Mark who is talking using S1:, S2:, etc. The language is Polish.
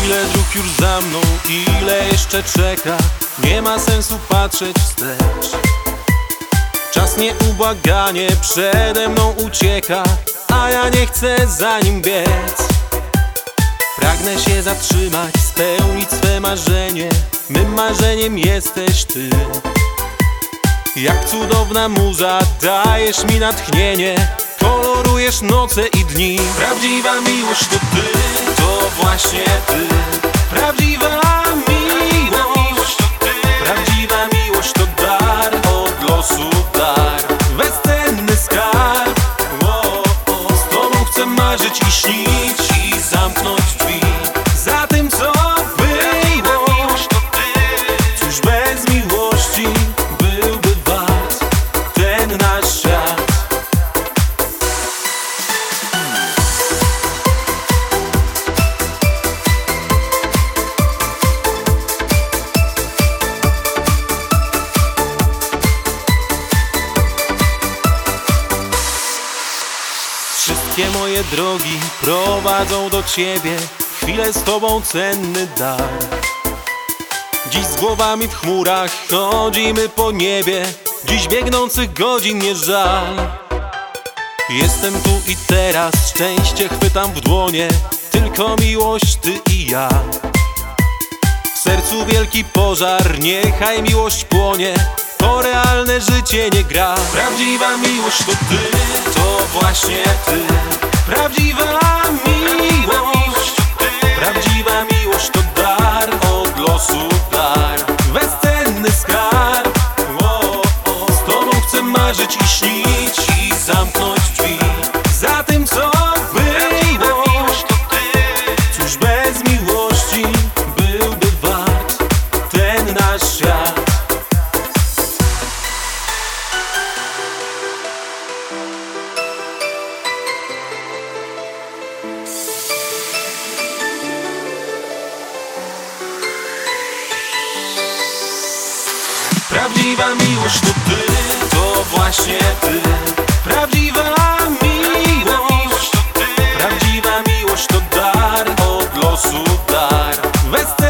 S1: Ile dróg już za mną, ile jeszcze czeka, nie ma sensu patrzeć wstecz. Czas nieubłaganie przede mną ucieka, a ja nie chcę za nim biec. Pragnę się zatrzymać, spełnić swe marzenie. Mym marzeniem jesteś ty. Jak cudowna muza, dajesz mi natchnienie, kolorujesz noce i dni. Prawdziwa miłość to ty, to właśnie ty. Prawdziwa miłość to ty. Prawdziwa miłość to dar, od losu dar, bezcenny skarb. Z tobą chcę marzyć i śnić i zamknąć drzwi za tym, co było. Cóż bez miłości byłby wart ten nasz świat. Wszystkie moje drogi prowadzą do ciebie, chwilę z tobą cenny dar. Dziś z głowami w chmurach chodzimy po niebie, dziś biegnących godzin nie żal. Jestem tu i teraz, szczęście chwytam w dłonie, tylko miłość ty i ja. W sercu wielki pożar, niechaj miłość płonie, to realne życie, nie gra. Prawdziwa miłość to ty, to właśnie ty. Prawdziwa miłość to ty. Prawdziwa miłość to dar, od losu dar, bezcenny skarb. Z tobą chcę marzyć i śnić i zamknąć drzwi za tym, co było. Cóż bez miłości byłby wart ten nasz świat. Prawdziwa miłość to ty, to właśnie ty. Prawdziwa miłość to ty. Prawdziwa miłość to dar, od losu dar,